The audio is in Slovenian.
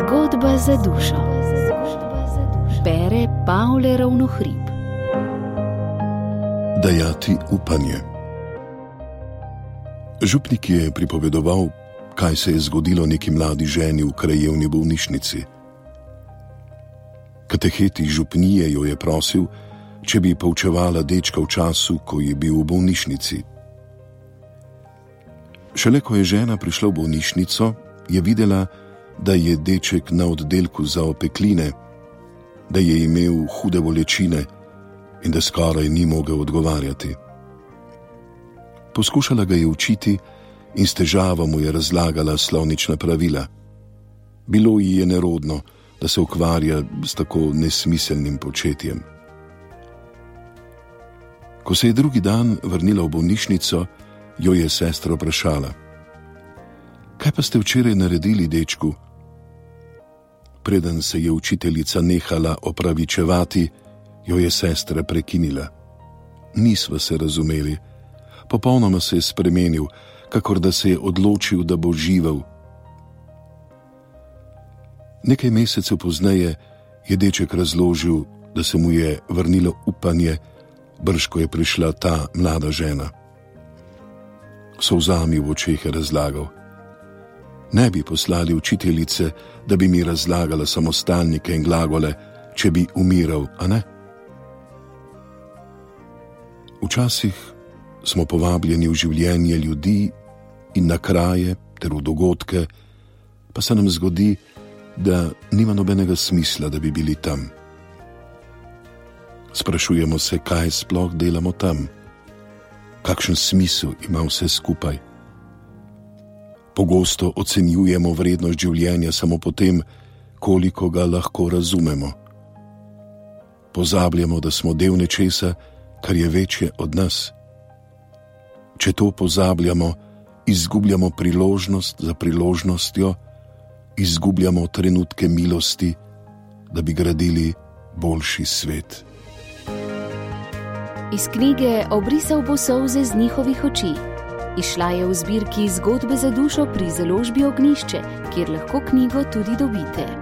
Zgodba za dušo. Bere Pavle Ravnohrib. Dajati upanje. Župnik je pripovedoval, kaj se je zgodilo neki mladi ženi v krajevni bolnišnici. Kateheti župnije jo je prosil, če bi poučevala dečka v času, ko je bil v bolnišnici. Šele ko je žena prišla v bolnišnico, je videla, da je deček na oddelku za opekline, da je imel hude bolečine in da skoraj ni mogel odgovarjati. Poskušala ga je učiti in s težavo mu je razlagala slovnična pravila. Bilo ji je nerodno, da se ukvarja s tako nesmiselnim početjem. Ko se je drugi dan vrnila v bolnišnico, jo je sestra vprašala: kaj pa ste včeraj naredili, dečku? Preden se je učiteljica nehala opravičevati, jo je sestra prekinila. Nisva se razumeli. Popolnoma se je spremenil, kakor da se je odločil, da bo živel. Nekaj mesecev pozneje je deček razložil, da se mu je vrnilo upanje, brž ko je prišla ta mlada žena. S solzami v očeh je razlagal: ne bi poslali učiteljice, da bi mi razlagala samostalnike in glagole, če bi umiral, a ne? Včasih smo povabljeni v življenje ljudi in na kraje ter v dogodke, pa se nam zgodi, da nima nobenega smisla, da bi bili tam. Sprašujemo se, kaj sploh delamo tam, kakšen smisel ima vse skupaj. Pogosto ocenjujemo vrednost življenja samo po tem, koliko ga lahko razumemo. Pozabljamo, da smo del nečesa, kar je večje od nas. Če to pozabljamo, izgubljamo priložnost za priložnostjo, izgubljamo trenutke milosti, da bi gradili boljši svet. Iz knjige Obrisal bo solze z njihovih oči. Izšla je v zbirki Zgodbe za dušo pri založbi Ognjišče, kjer lahko knjigo tudi dobite.